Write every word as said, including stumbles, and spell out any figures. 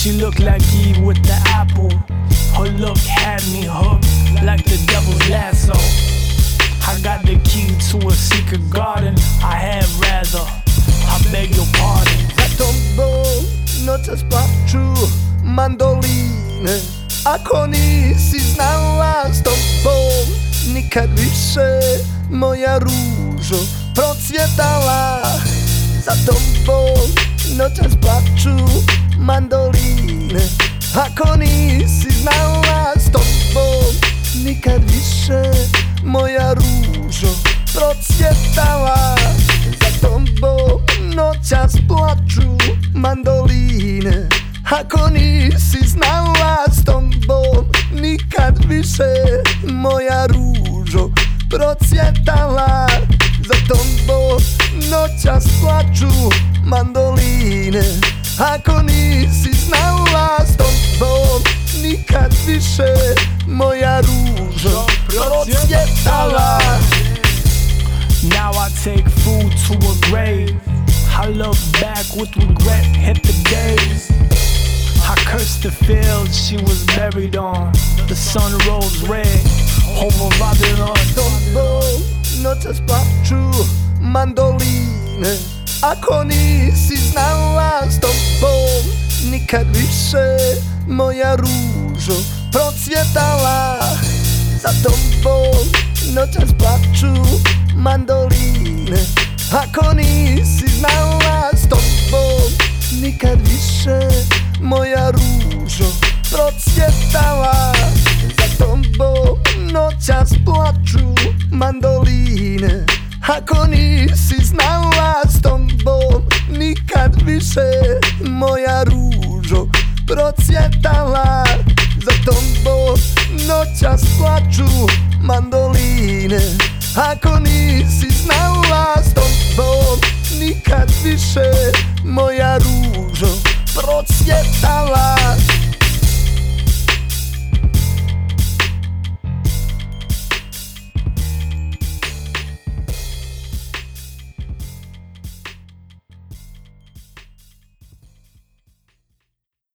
She looked like Eve with the apple. Her look had me hooked like the devil's lasso. I got the key to a secret garden. I had rather, I beg your pardon. Za tobą noćas plaču mandoline. Ako nisi znala, s tobom nikad više moja ružo procvjetala. Za tobom noćas plaču mandoline. Ako nisi znala, s tobom nikad više moja ružo procvjetala. Za tobom noćas plaču mandoline. Ako nisi znala, s tobom nikad više moja ružo procvjetala. Za tobom noćas plaču mandoline. Ako nisi znala, s tobom nikad više moja ružo procvjetala. Now I take food to a grave. I look back with regret, hit the days. I cursed the field she was buried on. The sun rose red over Babylon. S tobom noćas plaču mandoline. Ako nisi znala, s tobom nikad više moja ružo procvjetala. Za tobom noćas plaču mandoline. Ako nisi znala, s tobom nikad više moja ružo procvjetala. Za tobom noćas plaču mandoline. Ako nisi znala, s tobom nikad više moja ružo procvjetala. Za tobom noćas plaču mandoline. Ako nisi znala, s tobom nikad više moja ružo